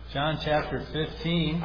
John chapter 15.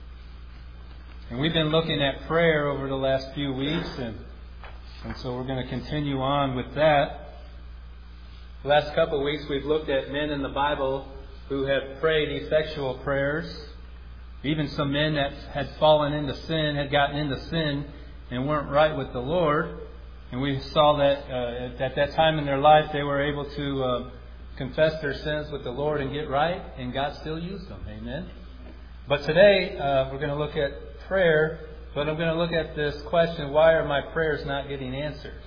And we've been looking at prayer over the last few weeks, and so we're going to continue on with that. The last couple of weeks we've looked at men in the Bible who have prayed effectual prayers. Even some men that had fallen into sin, had gotten into sin and weren't right with the Lord. And we saw that at that time in their life they were able to confess their sins with the Lord and get right, and God still used them. Amen. But today we're going to look at prayer, but I'm going to look at this question: why are my prayers not getting answered?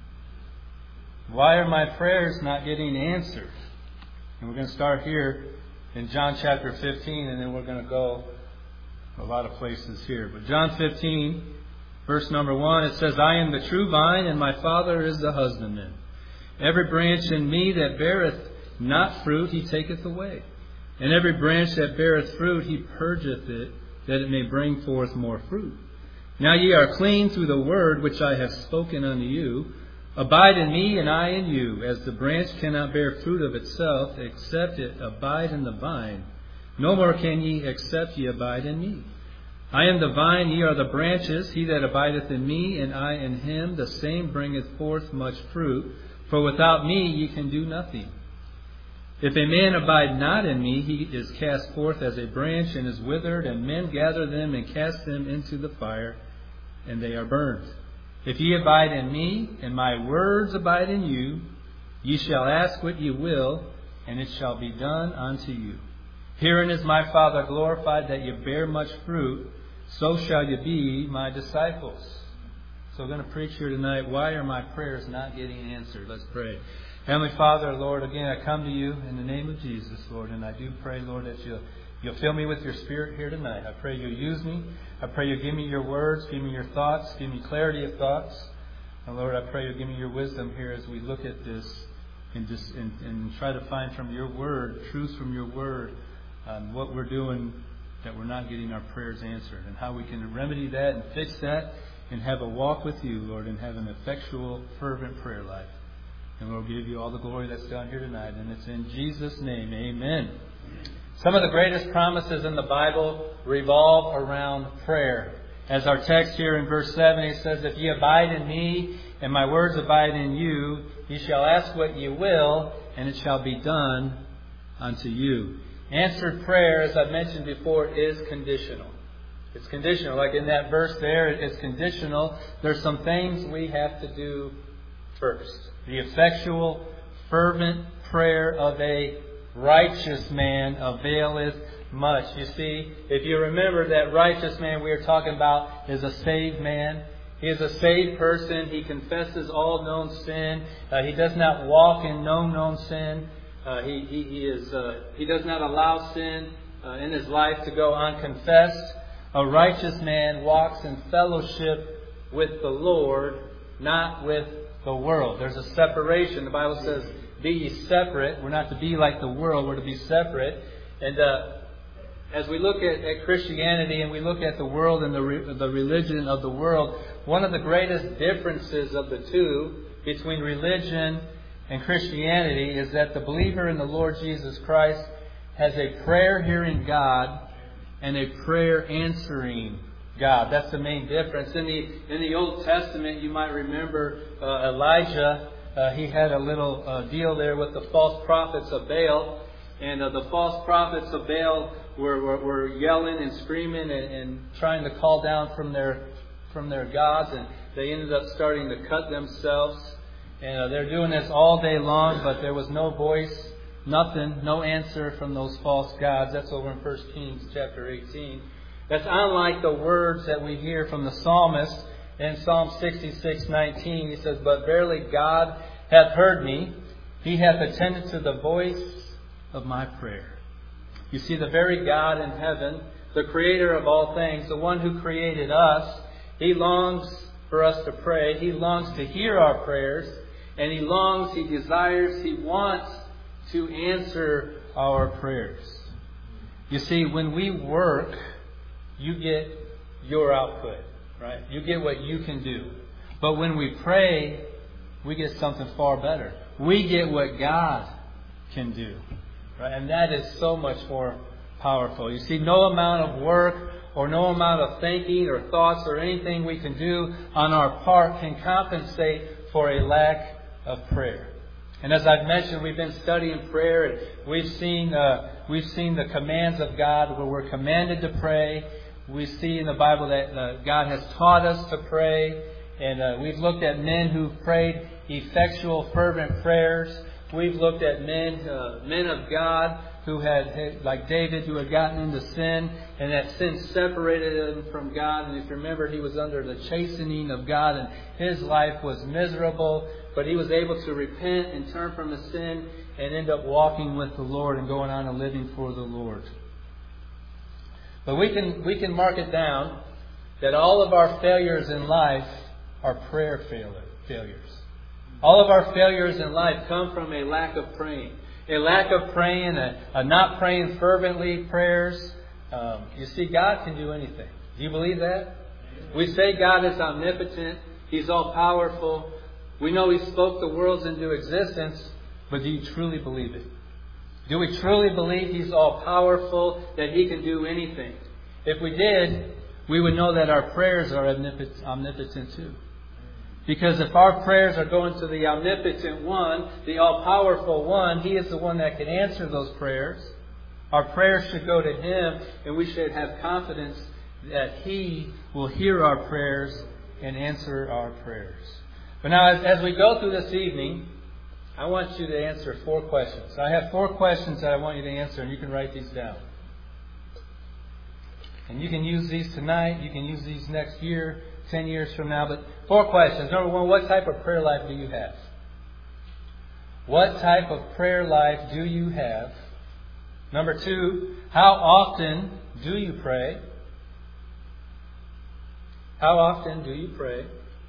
Why are my prayers not getting answered? And we're going to start here in John chapter 15, and then we're going to go a lot of places here. But John 15, verse number 1, it says, I am the true vine, and my Father is the husbandman. Every branch in me that beareth not fruit, he taketh away. And every branch that beareth fruit, he purgeth it, that it may bring forth more fruit. Now ye are clean through the word which I have spoken unto you. Abide in me, and I in you. As the branch cannot bear fruit of itself, except it abide in the vine, no more can ye, except ye abide in me. I am the vine, ye are the branches. He that abideth in me, and I in him, the same bringeth forth much fruit. For without me ye can do nothing. If a man abide not in me, he is cast forth as a branch and is withered, and men gather them and cast them into the fire, and they are burned. If ye abide in me, and my words abide in you, ye shall ask what ye will, and it shall be done unto you. Herein is my Father glorified, that ye bear much fruit, so shall ye be my disciples. So I'm going to preach here tonight, why are my prayers not getting answered? Let's pray. Heavenly Father, Lord, again, I come to you in the name of Jesus, Lord, and I do pray, Lord, that you'll fill me with your Spirit here tonight. I pray you'll use me. I pray you'll give me your words, give me your thoughts, give me clarity of thoughts. And Lord, I pray you'll give me your wisdom here as we look at this and try to find from your word, truths from your word, on what we're doing that we're not getting our prayers answered, and how we can remedy that and fix that and have a walk with you, Lord, and have an effectual, fervent prayer life. And we'll give you all the glory that's done here tonight. And it's in Jesus' name, amen. Some of the greatest promises in the Bible revolve around prayer. As our text here in verse 7, it says, If ye abide in me, and my words abide in you, ye shall ask what ye will, and it shall be done unto you. Answered prayer, as I mentioned before, is conditional. It's conditional. Like in that verse there, it's conditional. There's some things we have to do first. The effectual, fervent prayer of a righteous man availeth much. You see, if you remember, that righteous man we are talking about is a saved man. He is a saved person. He confesses all known sin. He does not walk in known sin. He does not allow sin in his life to go unconfessed. A righteous man walks in fellowship with the Lord, not with the world. There's a separation. The Bible says, be ye separate. We're not to be like the world. We're to be separate. And as we look at Christianity and we look at the world and the religion of the world, one of the greatest differences of the two between religion and Christianity is that the believer in the Lord Jesus Christ has a prayer-hearing God and a prayer-answering God. That's the main difference. In the Old Testament, you might remember Elijah. He had a little deal there with the false prophets of Baal. And the false prophets of Baal were yelling and screaming and trying to call down from their gods. And they ended up starting to cut themselves. And they're doing this all day long, but there was no voice, nothing, no answer from those false gods. That's over in 1 Kings chapter 18. That's unlike the words that we hear from the psalmist in Psalm 66:19. He says, But verily God hath heard me. He hath attended to the voice of my prayer. You see, the very God in heaven, the creator of all things, the one who created us, He longs for us to pray. He longs to hear our prayers. And He longs, He desires, He wants to answer our prayers. You see, when we work, you get your output, right? You get what you can do. But when we pray, we get something far better. We get what God can do, right? And that is so much more powerful. You see, no amount of work or no amount of thinking or thoughts or anything we can do on our part can compensate for a lack of prayer. And as I've mentioned, we've been studying prayer, and we've seen the commands of God where we're commanded to pray. We see in the Bible that God has taught us to pray, and we've looked at men who've prayed effectual, fervent prayers. We've looked at men of God who had, like David, who had gotten into sin, and that sin separated him from God. And if you remember, he was under the chastening of God, and his life was miserable. But he was able to repent and turn from his sin and end up walking with the Lord and going on and living for the Lord. But we can mark it down that all of our failures in life are prayer failures. All of our failures in life come from a lack of praying. A lack of praying, a not praying fervently prayers. You see, God can do anything. Do you believe that? We say God is omnipotent. He's all powerful. We know He spoke the worlds into existence, but do you truly believe it? Do we truly believe He's all powerful, that He can do anything? If we did, we would know that our prayers are omnipotent too. Because if our prayers are going to the omnipotent one, the all-powerful one, He is the one that can answer those prayers. Our prayers should go to Him, and we should have confidence that He will hear our prayers and answer our prayers. But now, as we go through this evening, I want you to answer 4 questions. I have 4 questions that I want you to answer, and you can write these down. And you can use these tonight. You can use these next year, 10 years from now. But 4 questions. Number 1, what type of prayer life do you have? What type of prayer life do you have? Number 2, how often do you pray? How often do you pray?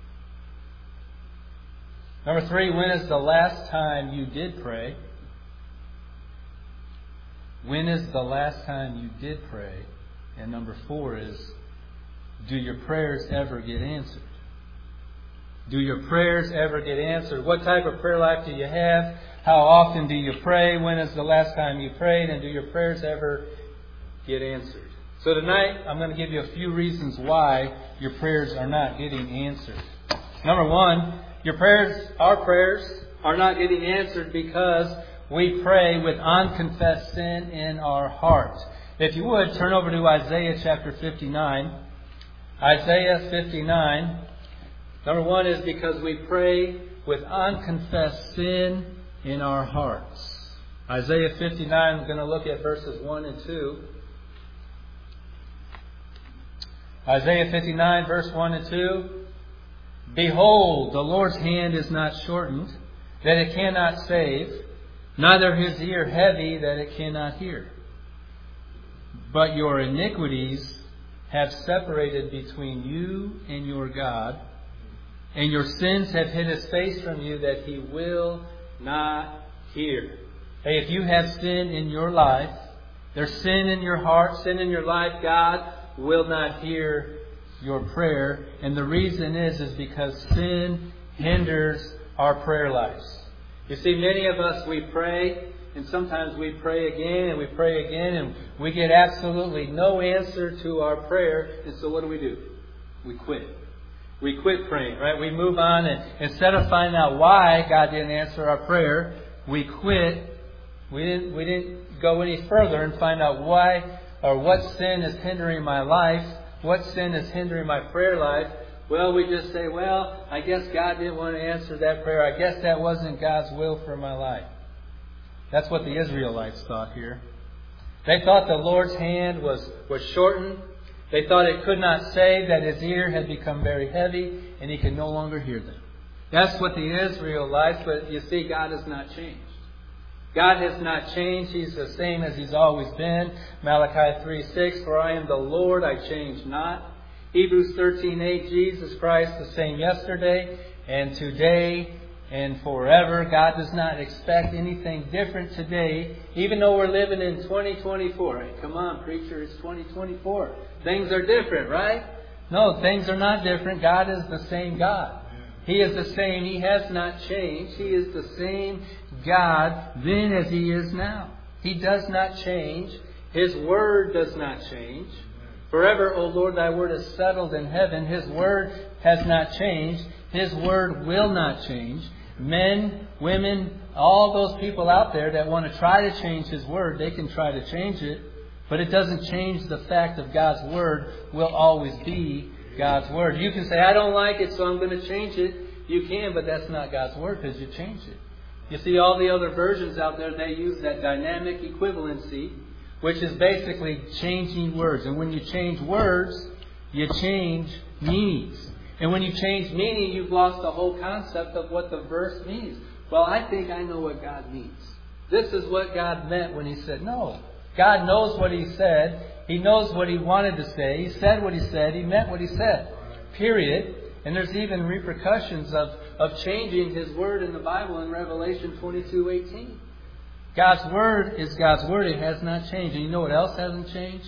Number 3, when is the last time you did pray? When is the last time you did pray? And number 4 is, do your prayers ever get answered? Do your prayers ever get answered? What type of prayer life do you have? How often do you pray? When is the last time you prayed? And do your prayers ever get answered? So tonight, I'm going to give you a few reasons why your prayers are not getting answered. Number 1, our prayers are not getting answered because we pray with unconfessed sin in our heart. If you would, turn over to Isaiah chapter 59. Isaiah 59. Number 1 is because we pray with unconfessed sin in our hearts. Isaiah 59, I'm going to look at verses 1 and 2. Isaiah 59, verse 1 and 2. Behold, the Lord's hand is not shortened, that it cannot save, neither His ear heavy, that it cannot hear. But your iniquities have separated between you and your God, and your sins have hid His face from you, that He will not hear. Hey, if you have sin in your life, there's sin in your heart, sin in your life, God will not hear your prayer. And the reason is because sin hinders our prayer lives. You see, many of us, we pray, and sometimes we pray again, and we pray again, and we get absolutely no answer to our prayer. And so what do? We quit. We quit praying, right? We move on, and instead of finding out why God didn't answer our prayer, we quit. We didn't go any further and find out why or what sin is hindering my life. What sin is hindering my prayer life? Well, we just say, well, I guess God didn't want to answer that prayer. I guess that wasn't God's will for my life. That's what the Israelites thought here. They thought the Lord's hand was shortened. They thought it could not save, that His ear had become very heavy, and He could no longer hear them. That's what the Israelites, but you see, God has not changed. God has not changed. He's the same as He's always been. Malachi 3:6, for I am the Lord, I change not. Hebrews 13:8, Jesus Christ the same yesterday and today and forever. God does not expect anything different today, even though we're living in 2024. Hey, come on, preacher, it's 2024. Things are different, right? No, things are not different. God is the same God. He is the same. He has not changed. He is the same God then as He is now. He does not change. His Word does not change. Forever, O Lord, Thy Word is settled in heaven. His Word has not changed. His Word will not change. Men, women, all those people out there that want to try to change His Word, they can try to change it. But it doesn't change the fact of God's Word will always be God's Word. You can say, I don't like it, so I'm going to change it. You can, but that's not God's Word because you changed it. You see, all the other versions out there, they use that dynamic equivalency, which is basically changing words. And when you change words, you change meanings. And when you change meaning, you've lost the whole concept of what the verse means. Well, I think I know what God means. This is what God meant when He said, no. God knows what He said. He knows what He wanted to say. He said what He said. He meant what He said. Period. And there's even repercussions of changing His Word in the Bible in Revelation 22:18. God's Word is God's Word. It has not changed. And you know what else hasn't changed?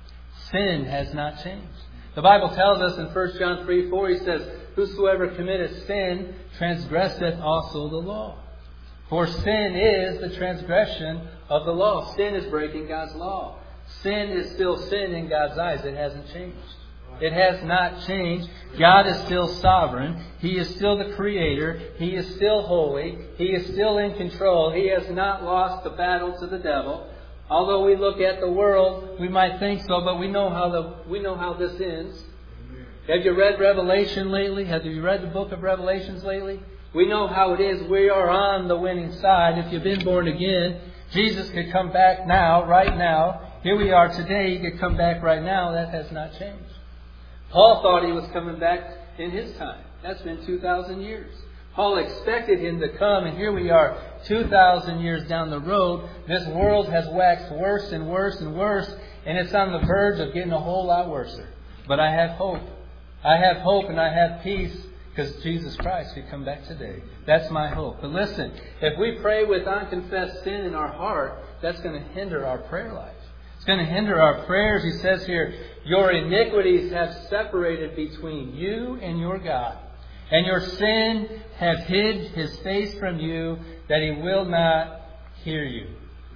Sin has not changed. The Bible tells us in 1 John 3:4, He says, whosoever committeth sin transgresseth also the law. For sin is the transgression of the law. Sin is breaking God's law. Sin is still sin in God's eyes. It hasn't changed. It has not changed. God is still sovereign. He is still the Creator. He is still holy. He is still in control. He has not lost the battle to the devil. Although we look at the world, we might think so, but we know how this ends. Have you read Revelation lately? Have you read the book of Revelations lately? We know how it is. We are on the winning side. If you've been born again, Jesus could come back now, right now. Here we are today. He could come back right now. That has not changed. Paul thought he was coming back in his time. That's been 2,000 years. Paul expected Him to come, and here we are 2,000 years down the road. This world has waxed worse and worse and worse, and it's on the verge of getting a whole lot worse. But I have hope. I have hope and I have peace because Jesus Christ could come back today. That's my hope. But listen, if we pray with unconfessed sin in our heart, that's going to hinder our prayer life. It's going to hinder our prayers. He says here, your iniquities have separated between you and your God. And your sin have hid His face from you, that He will not hear you.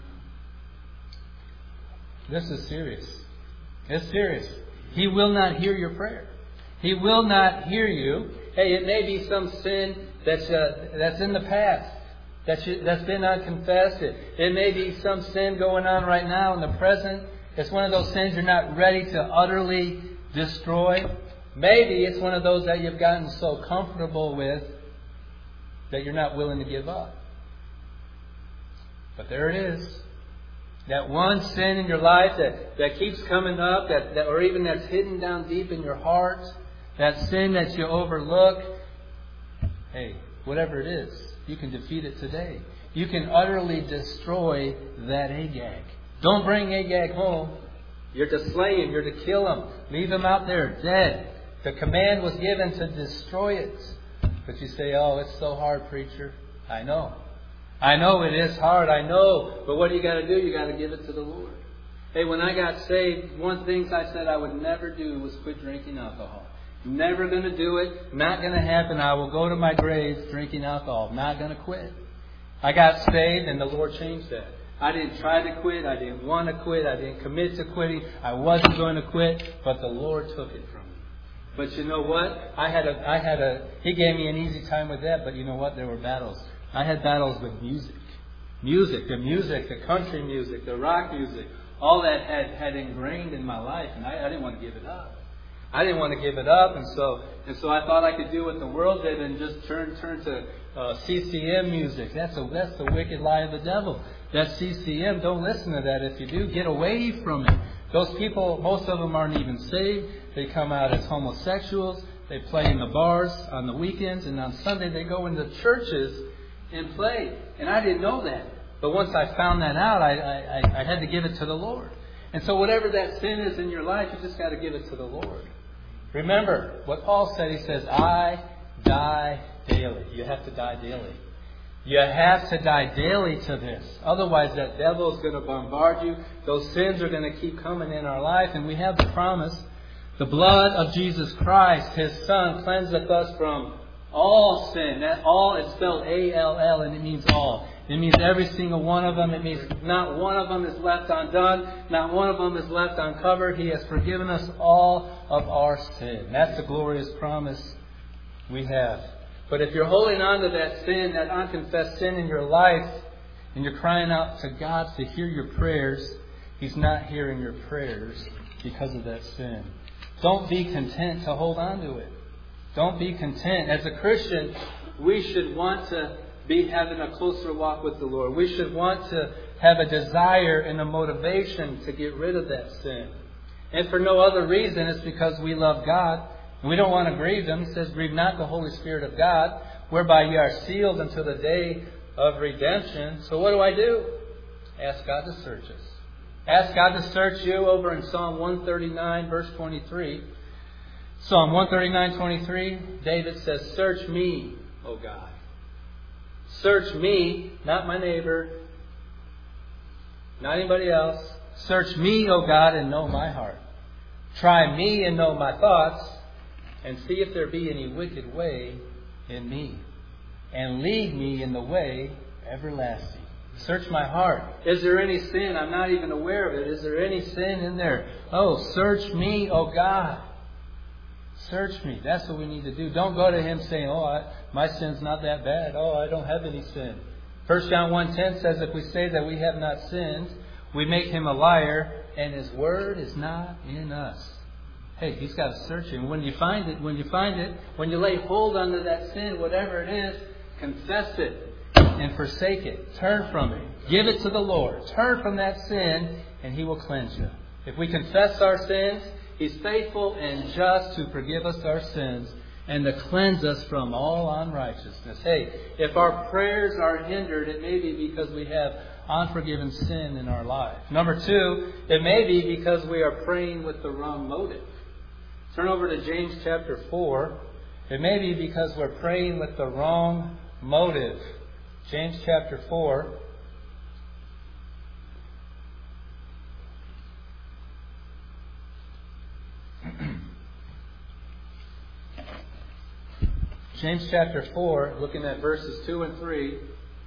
This is serious. It's serious. He will not hear your prayer. He will not hear you. Hey, it may be some sin that's in the past, that's been unconfessed. It may be some sin going on right now in the present. It's one of those sins you're not ready to utterly destroy. Maybe it's one of those that you've gotten so comfortable with that you're not willing to give up. But there it is. That one sin in your life that keeps coming up, or even that's hidden down deep in your heart, that sin that you overlook, hey, whatever it is, you can defeat it today. You can utterly destroy that Agag. Don't bring Agag home. You're to slay him. You're to kill him. Leave him out there dead. The command was given to destroy it. But you say, oh, it's so hard, preacher. I know. I know it is hard. I know. But what do you got to do? You got to give it to the Lord. Hey, when I got saved, one thing I said I would never do was quit drinking alcohol. Never going to do it. Not going to happen. I will go to my grave drinking alcohol. Not going to quit. I got saved and the Lord changed that. I didn't try to quit. I didn't want to quit. I didn't commit to quitting. I wasn't going to quit. But the Lord took it from me. But you know what? He gave me an easy time with that. But you know what? There were battles. I had battles with music. The country music, the rock music. All that had ingrained in my life. And I didn't want to give it up. And so I thought I could do what the world did and just turn to CCM music. That's the wicked lie of the devil. That's CCM. Don't listen to that. If you do, get away from it. Those people, most of them aren't even saved. They come out as homosexuals. They play in the bars on the weekends, and on Sunday they go into churches and play. And I didn't know that. But once I found that out, I had to give it to the Lord. And so whatever that sin is in your life, you just got to give it to the Lord. Remember what Paul said. He says, I die daily. You have to die daily. You have to die daily to this. Otherwise, that devil is going to bombard you. Those sins are going to keep coming in our life. And we have the promise. The blood of Jesus Christ, His Son, cleanseth us from all sin. That all is spelled A-L-L, and it means all. It means every single one of them. It means not one of them is left undone. Not one of them is left uncovered. He has forgiven us all of our sin. That's the glorious promise we have. But if you're holding on to that sin, that unconfessed sin in your life, and you're crying out to God to hear your prayers, He's not hearing your prayers because of that sin. Don't be content to hold on to it. Don't be content. As a Christian, we should want to be having a closer walk with the Lord. We should want to have a desire and a motivation to get rid of that sin. And for no other reason, it's because we love God. And we don't want to grieve Him. He says, grieve not the Holy Spirit of God, whereby ye are sealed until the day of redemption. So what do? Ask God to search us. Ask God to search you over in Psalm 139, verse 23. Psalm 139:23, David says, search me, O God. Search me, not my neighbor, not anybody else. Search me, O God, and know my heart. Try me and know my thoughts, and see if there be any wicked way in me. And lead me in the way everlasting. Search my heart. Is there any sin? I'm not even aware of it. Is there any sin in there? Oh, search me, O God. Search me. That's what we need to do. Don't go to Him saying, my sin's not that bad. I don't have any sin. 1 John 1:10 says, if we say that we have not sinned, we make Him a liar, and His word is not in us. Hey, He's got to search Him. When you find it, when you lay hold onto that sin, whatever it is, confess it and forsake it. Turn from it. Give it to the Lord. Turn from that sin, and He will cleanse you. If we confess our sins, He's faithful and just to forgive us our sins and to cleanse us from all unrighteousness. Hey, if our prayers are hindered, it may be because we have unforgiven sin in our life. Number 2, it may be because we are praying with the wrong motive. Turn over to James chapter 4. It may be because we're praying with the wrong motive. James chapter 4. James chapter 4, looking at verses 2 and 3.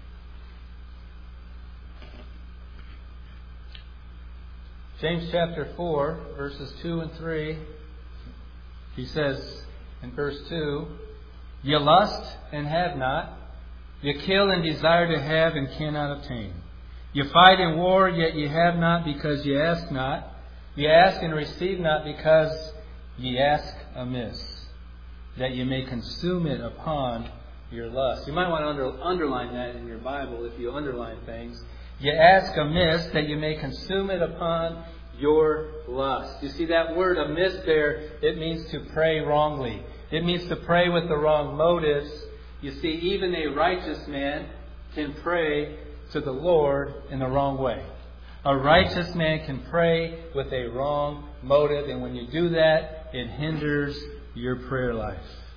James chapter 4, verses 2 and 3. He says in verse 2, ye lust and have not. Ye kill and desire to have and cannot obtain. Ye fight in war, yet ye have not because ye ask not. Ye ask and receive not because ye ask amiss, that ye may consume it upon your lust. You might want to underline that in your Bible if you underline things. Ye ask amiss, that ye may consume it upon your lust. You see that word amiss there, it means to pray wrongly. It means to pray with the wrong motives. You see, even a righteous man can pray to the Lord in the wrong way. A righteous man can pray with a wrong motive, and when you do that, it hinders your prayer life.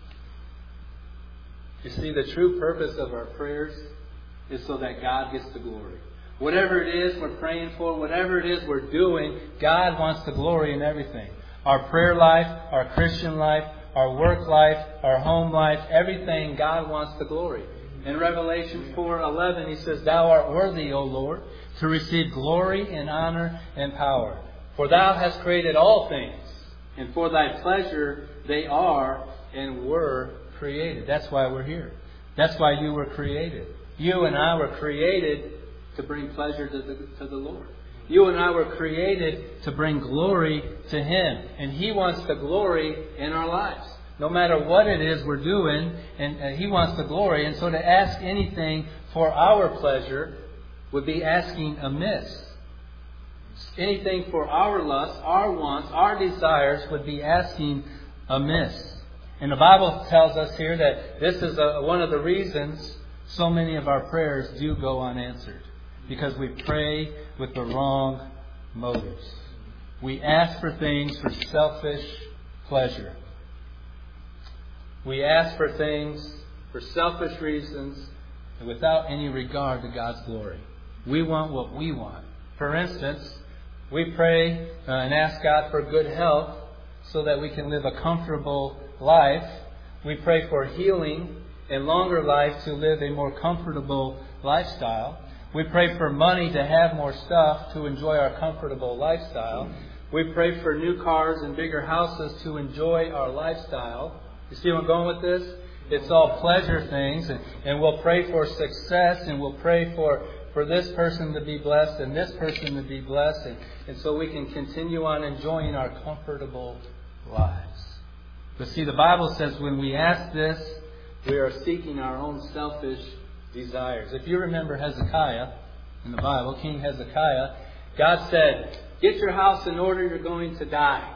You see, the true purpose of our prayers is so that God gets the glory. Whatever it is we're praying for, whatever it is we're doing, God wants the glory in everything. Our prayer life, our Christian life, our work life, our home life, everything, God wants the glory. In Revelation 4:11, He says, thou art worthy, O Lord, to receive glory and honor and power. For Thou hast created all things, and for Thy pleasure they are and were created. That's why we're here. That's why you were created. You and I were created to bring pleasure to the Lord. You and I were created to bring glory to Him. And He wants the glory in our lives. No matter what it is we're doing, and He wants the glory. And so to ask anything for our pleasure would be asking amiss. Anything for our lusts, our wants, our desires would be asking amiss. And the Bible tells us here that this is one of the reasons so many of our prayers do go unanswered. Because we pray with the wrong motives. We ask for things for selfish pleasure. We ask for things for selfish reasons and without any regard to God's glory. We want what we want. For instance, we pray and ask God for good health so that we can live a comfortable life. We pray for healing and longer life to live a more comfortable lifestyle. We pray for money to have more stuff to enjoy our comfortable lifestyle. We pray for new cars and bigger houses to enjoy our lifestyle. You see where I'm going with this? It's all pleasure things. And we'll pray for success, and we'll pray for this person to be blessed and this person to be blessed. And so we can continue on enjoying our comfortable lives. But see, the Bible says when we ask this, we are seeking our own selfish desires. If you remember Hezekiah in the Bible, King Hezekiah, God said, "Get your house in order, you're going to die."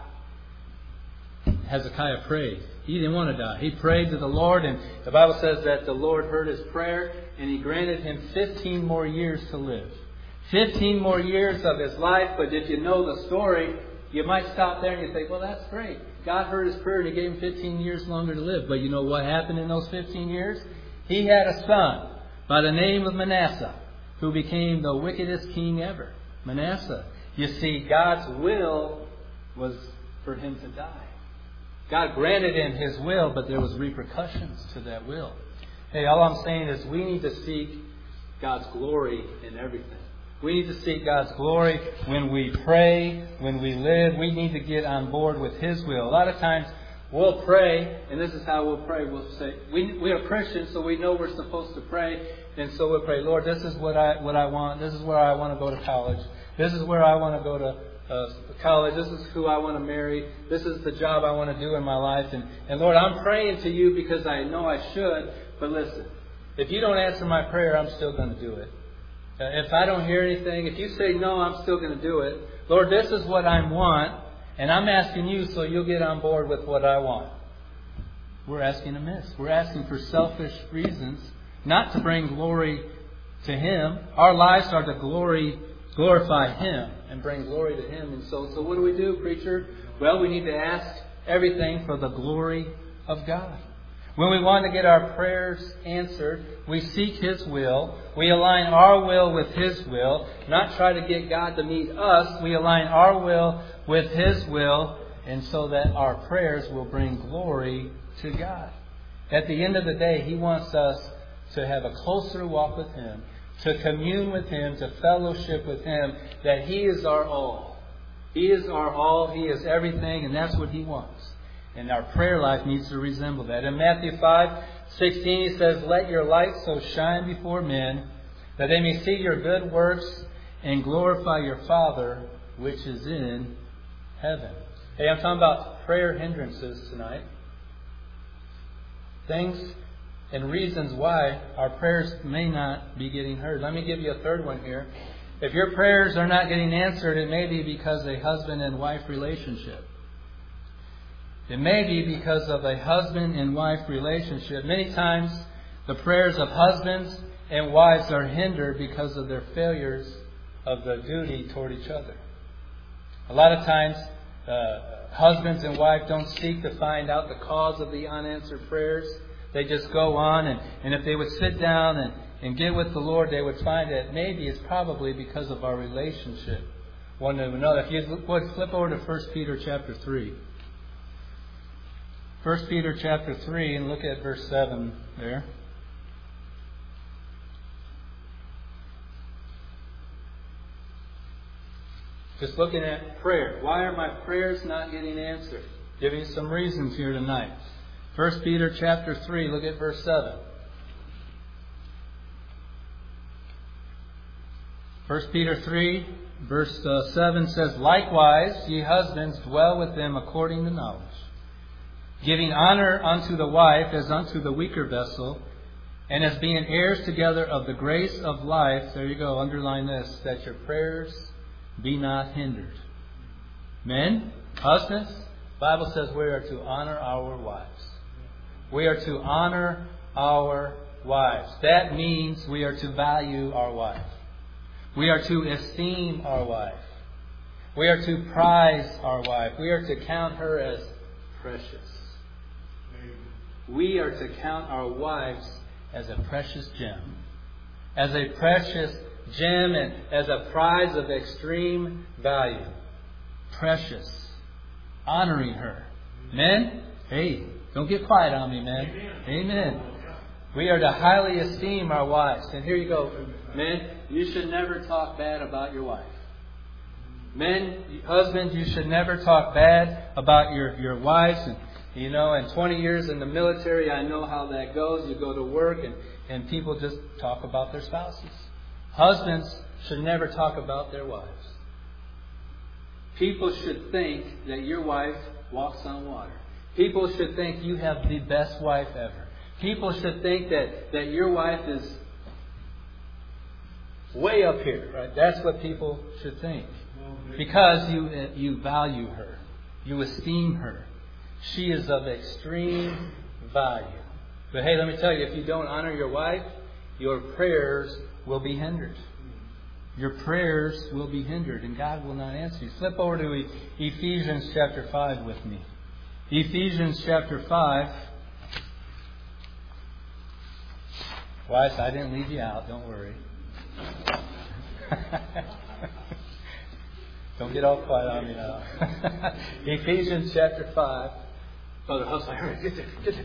Hezekiah prayed. He didn't want to die. He prayed to the Lord, and the Bible says that the Lord heard his prayer, and He granted him 15 more years to live. 15 more years of his life, but if you know the story, you might stop there and you think, well, that's great. God heard his prayer and He gave him 15 years longer to live. But you know what happened in those 15 years? He had a son by the name of Manasseh, who became the wickedest king ever. Manasseh. You see, God's will was for him to die. God granted him His will, but there was repercussions to that will. Hey, all I'm saying is we need to seek God's glory in everything. We need to seek God's glory when we pray, when we live. We need to get on board with His will. A lot of times we'll pray, and this is how we'll pray. We'll say, we are Christians, so we know we're supposed to pray. And so we'll pray, Lord, this is what I want. This is where I want to go to college. This is where I want to go to college. This is who I want to marry. This is the job I want to do in my life. And Lord, I'm praying to You because I know I should. But listen, if You don't answer my prayer, I'm still going to do it. If I don't hear anything, if You say no, I'm still going to do it. Lord, this is what I want, and I'm asking You so You'll get on board with what I want. We're asking amiss. We're asking for selfish reasons, not to bring glory to Him. Our lives are to glorify Him and bring glory to Him. And so what do we do, preacher? Well, we need to ask everything for the glory of God. When we want to get our prayers answered, we seek His will. We align our will with His will. Not try to get God to meet us. We align our will with His will, and so that our prayers will bring glory to God. At the end of the day, He wants us to have a closer walk with Him, to commune with Him, to fellowship with Him, that He is our all. He is our all. He is everything, and that's what He wants. And our prayer life needs to resemble that. In Matthew 5:16, He says, "Let your light so shine before men, that they may see your good works and glorify your Father which is in heaven." Hey, I'm talking about prayer hindrances tonight. Things and reasons why our prayers may not be getting heard. Let me give you a third one here. If your prayers are not getting answered, it may be because of a husband and wife relationship. It may be because of a husband and wife relationship. Many times, the prayers of husbands and wives are hindered because of their failures of the duty toward each other. A lot of times, husbands and wives don't seek to find out the cause of the unanswered prayers. They just go on, and if they would sit down and get with the Lord, they would find that maybe it's probably because of our relationship one to another. If you would flip over to 1 Peter chapter 3. 1 Peter chapter 3, and look at verse 7 there. Just looking at prayer. Why are my prayers not getting answered? Giving you some reasons here tonight. 1 Peter chapter 3, look at verse 7. 1 Peter 3, verse 7 says, "Likewise, ye husbands, dwell with them according to knowledge, giving honor unto the wife as unto the weaker vessel, and as being heirs together of the grace of life," there you go, underline this, "that your prayers be not hindered." Men, husbands, the Bible says we are to honor our wives. We are to honor our wives. That means we are to value our wife. We are to esteem our wife. We are to prize our wife. We are to count her as precious. We are to count our wives as a precious gem. As a precious gem and as a prize of extreme value. Precious. Honoring her. Men, hey, don't get quiet on me, man. Amen. We are to highly esteem our wives. And here you go, men. You should never talk bad about your wife. Men, husbands, you should never talk bad about your wives. And, you know, in 20 years in the military, I know how that goes. You go to work and people just talk about their spouses. Husbands should never talk about their wives. People should think that your wife walks on water. People should think you have the best wife ever. People should think that your wife is way up here, right? That's what people should think. Because you value her. You esteem her. She is of extreme value. But hey, let me tell you, if you don't honor your wife, your prayers will be hindered. Your prayers will be hindered and God will not answer you. Flip over to Ephesians chapter 5 with me. Ephesians chapter 5. Wives, I didn't leave you out. Don't worry. Don't get all quiet on me now. Ephesians chapter 5. Brother Hussey, hurry, get there.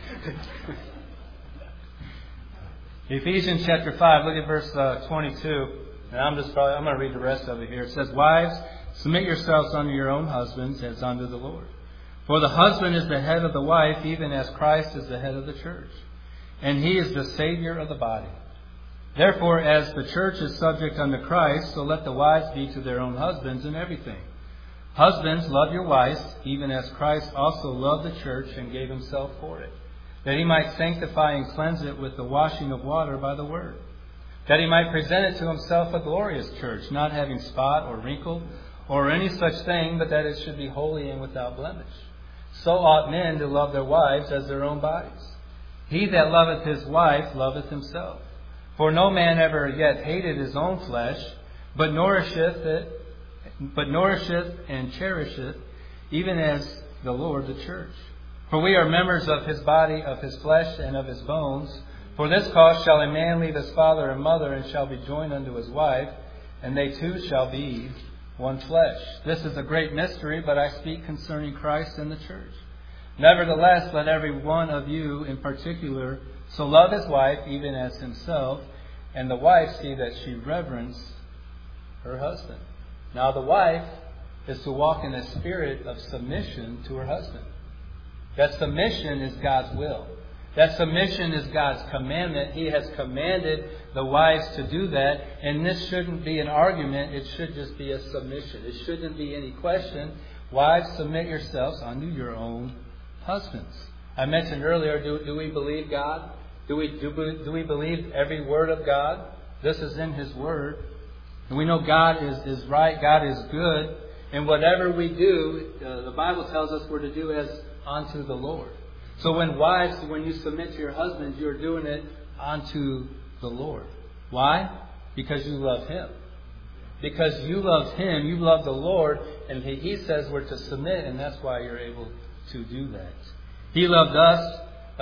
Ephesians chapter 5, look at verse 22. And I'm going to read the rest of it here. It says, Wives, submit yourselves unto your own husbands as unto the Lord. For the husband is the head of the wife, even as Christ is the head of the church. And he is the Savior of the body. Therefore, as the church is subject unto Christ, so let the wives be to their own husbands in everything. Husbands, love your wives, even as Christ also loved the church and gave himself for it, that he might sanctify and cleanse it with the washing of water by the word, that he might present it to himself a glorious church, not having spot or wrinkle or any such thing, but that it should be holy and without blemish. So ought men to love their wives as their own bodies. He that loveth his wife loveth himself. For no man ever yet hated his own flesh, but nourisheth and cherisheth, even as the Lord the church. For we are members of his body, of his flesh, and of his bones. For this cause shall a man leave his father and mother, and shall be joined unto his wife, and they two shall be one flesh. This is a great mystery, but I speak concerning Christ and the church. Nevertheless, let every one of you in particular so love his wife even as himself, and the wife see that she reverence her husband. Now the wife is to walk in a spirit of submission to her husband. That submission is God's will. That submission is God's commandment. He has commanded the wives to do that. And this shouldn't be an argument. It should just be a submission. It shouldn't be any question. Wives, submit yourselves unto your own husbands. I mentioned earlier, do we believe God? Do we believe every word of God? This is in His Word. And we know God is right. God is good. And whatever we do, the Bible tells us we're to do as unto the Lord. So when you submit to your husbands, you're doing it unto the Lord. Why? Because you love Him. Because you love Him, you love the Lord, and He says we're to submit, and that's why you're able to do that. He loved us.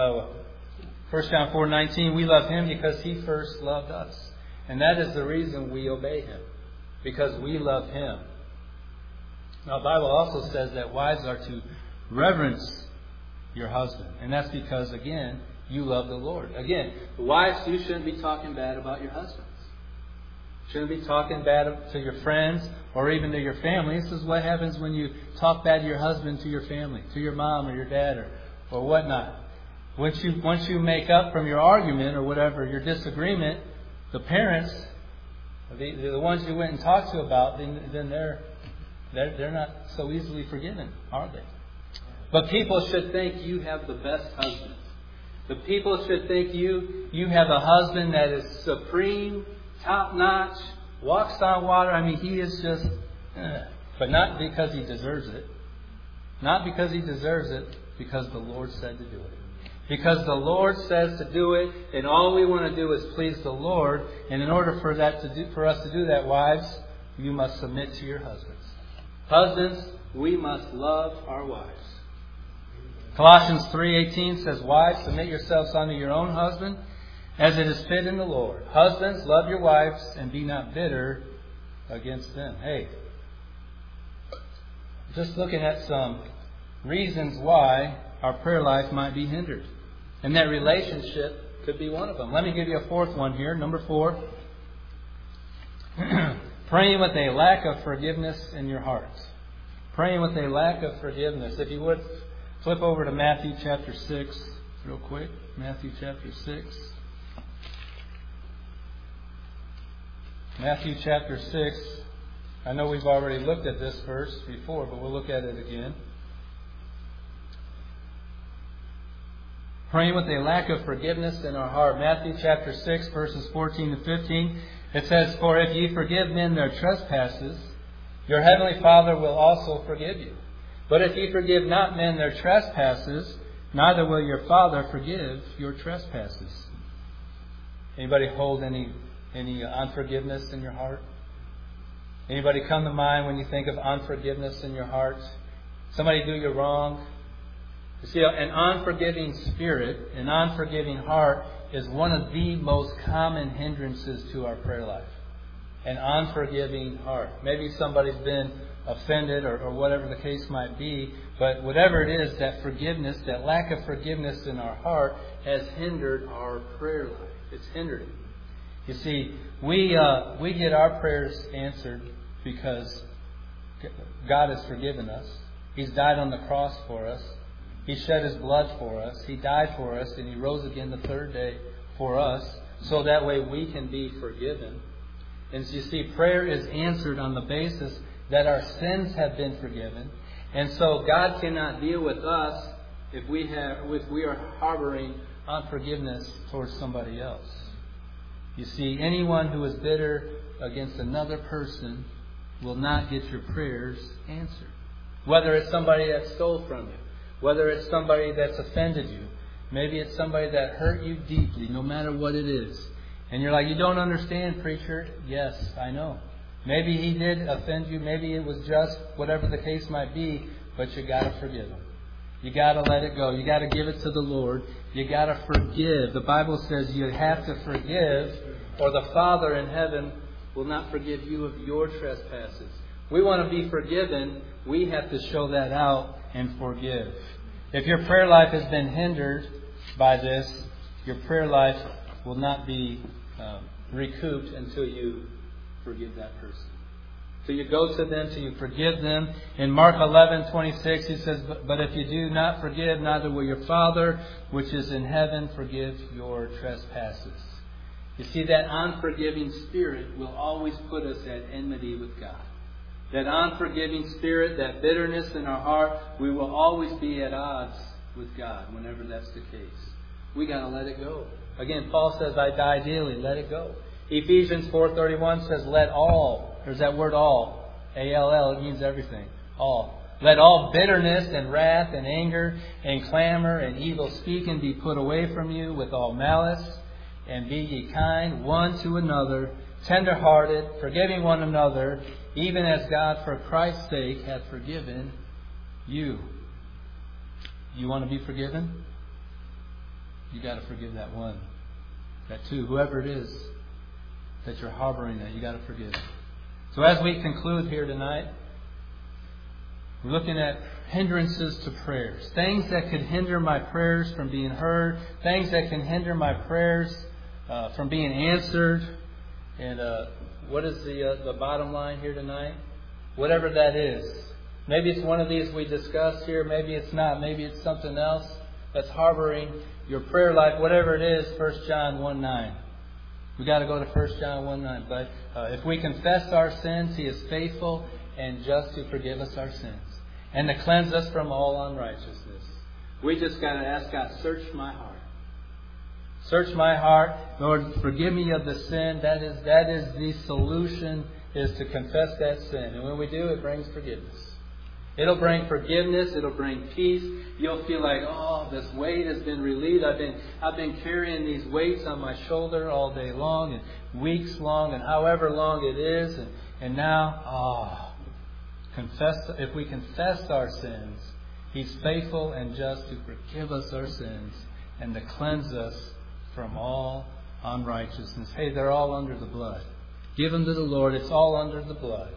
1 John 4:19, we love Him because He first loved us. And that is the reason we obey Him. Because we love Him. Now the Bible also says that wives are to reverence your husband. And that's because, again, you love the Lord. Again, wives, you shouldn't be talking bad about your husbands. Shouldn't be talking bad to your friends or even to your family. This is what happens when you talk bad to your husband, to your family, to your mom or your dad or whatnot. Once you make up from your argument or whatever, your disagreement, the parents, the ones you went and talked to about, then they're not so easily forgiven, are they? But people should think you have the best husband. The people should think you have a husband that is supreme, top-notch, walks on water. I mean, he is just... But not because he deserves it. Not because he deserves it, because the Lord said to do it. Because the Lord says to do it, and all we want to do is please the Lord. And in order for us to do that, wives, you must submit to your husbands. Husbands, we must love our wives. Colossians 3:18 says, Wives, submit yourselves unto your own husband, as it is fit in the Lord. Husbands, love your wives, and be not bitter against them. Hey, just looking at some reasons why our prayer life might be hindered. And that relationship Could be one of them. Let me give you a fourth one here. Number 4. Praying with a lack of forgiveness in your heart. Praying with a lack of forgiveness. If you would, flip over to Matthew chapter 6 real quick. Matthew chapter 6. Matthew chapter 6. I know we've already looked at this verse before, but we'll look at it again. Praying with a lack of forgiveness in our heart. Matthew chapter 6, verses 14 to 15. It says, "For if ye forgive men their trespasses, your heavenly Father will also forgive you. But if ye forgive not men their trespasses, neither will your Father forgive your trespasses." Anybody hold any unforgiveness in your heart? Anybody come to mind when you think of unforgiveness in your heart? Somebody do you wrong? You see, an unforgiving spirit, an unforgiving heart is one of the most common hindrances to our prayer life. An unforgiving heart. Maybe somebody's been offended or whatever the case might be, but whatever it is, that forgiveness, that lack of forgiveness in our heart has hindered our prayer life. It's hindered it. You see, we get our prayers answered because God has forgiven us. He's died on the cross for us. He shed His blood for us. He died for us, and He rose again the third day for us, so that way we can be forgiven. And you see, prayer is answered on the basis that our sins have been forgiven. And so God cannot deal with us if we are harboring unforgiveness towards somebody else. You see, anyone who is bitter against another person will not get your prayers answered. Whether it's somebody that stole from you, whether it's somebody that's offended you, maybe it's somebody that hurt you deeply, no matter what it is. And you're like, "You don't understand, preacher." Yes, I know. Maybe he did offend you. Maybe it was just whatever the case might be, but you got to forgive him. You got to let it go. You got to give it to the Lord. You got to forgive. The Bible says you have to forgive, or the Father in heaven will not forgive you of your trespasses. We want to be forgiven. We have to show that out and forgive. If your prayer life has been hindered by this, your prayer life will not be recouped until you forgive that person. Till you go to them, till you forgive them. In Mark 11:26, He says, "But if you do not forgive, neither will your Father, which is in heaven, forgive your trespasses." You see, that unforgiving spirit will always put us at enmity with God. That unforgiving spirit, that bitterness in our heart, we will always be at odds with God whenever that's the case. We got to let it go. Again, Paul says, "I die daily." Let it go. Ephesians 4:31 says, "Let all," there's that word all, A-L-L, it means everything, all. "Let all bitterness and wrath and anger and clamor and evil speaking be put away from you with all malice. And be ye kind one to another, tender-hearted, forgiving one another, even as God for Christ's sake hath forgiven you." You want to be forgiven? You got to forgive that one, that two, whoever it is that you're harboring that, you got to forgive. So as we conclude here tonight, we're looking at hindrances to prayers. Things that could hinder my prayers from being heard. Things that can hinder my prayers from being answered. And what is the bottom line here tonight? Whatever that is. Maybe it's one of these we discussed here. Maybe it's not. Maybe it's something else that's harboring your prayer life. Whatever it is, 1 John 1:9. We got to go to 1 John 1:9. But if we confess our sins, He is faithful and just to forgive us our sins and to cleanse us from all unrighteousness. We just got to ask God, "Search my heart. Search my heart. Lord, forgive me of the sin." That is the solution, is to confess that sin. And when we do, it brings forgiveness. It'll bring forgiveness. It'll bring peace. You'll feel like, "Oh, this weight has been relieved. I've been carrying these weights on my shoulder all day long and weeks long and however long it is. And now, if we confess our sins, He's faithful and just to forgive us our sins and to cleanse us from all unrighteousness." Hey, they're all under the blood. Give them to the Lord. It's all under the blood.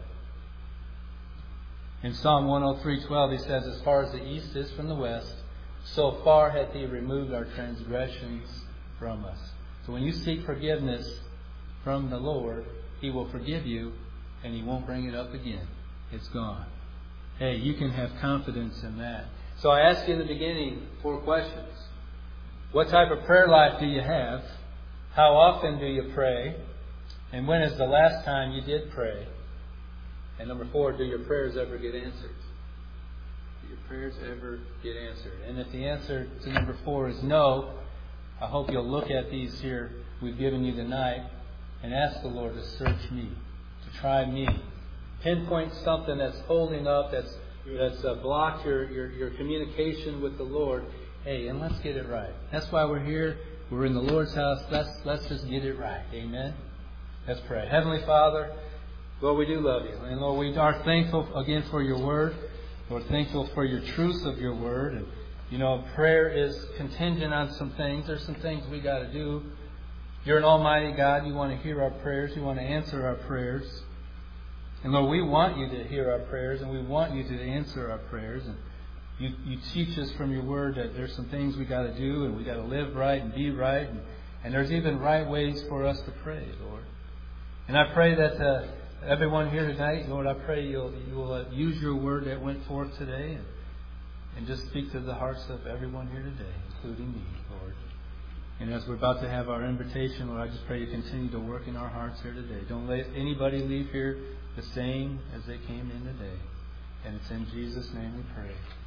In Psalm 103:12, He says, "As far as the east is from the west, so far hath He removed our transgressions from us. So when you seek forgiveness from the Lord, He will forgive you and He won't bring it up again. It's gone. Hey, you can have confidence in that. So I asked you in the beginning 4 questions. What type of prayer life do you have? How often do you pray? And when is the last time you did pray? And number 4, do your prayers ever get answered? Do your prayers ever get answered? And if the answer to number 4 is no, I hope you'll look at these here we've given you tonight and ask the Lord to search me, to try me. Pinpoint something that's holding up, that's blocked your communication with the Lord. Hey, and let's get it right. That's why we're here. We're in the Lord's house. Let's just get it right. Amen? Let's pray. Heavenly Father, Lord, we do love you. And Lord, we are thankful again for your word. Lord, thankful for your truth of your word. And, prayer is contingent on some things. There's some things we got to do. You're an almighty God. You want to hear our prayers. You want to answer our prayers. And Lord, we want you to hear our prayers, and we want you to answer our prayers. And you teach us from your word that there's some things we got to do, and we got to live right and be right. And there's even right ways for us to pray, Lord. And I pray that everyone here tonight, Lord, I pray you will use your word that went forth today and just speak to the hearts of everyone here today, including me, Lord. And as we're about to have our invitation, Lord, I just pray you continue to work in our hearts here today. Don't let anybody leave here the same as they came in today. And it's in Jesus' name we pray.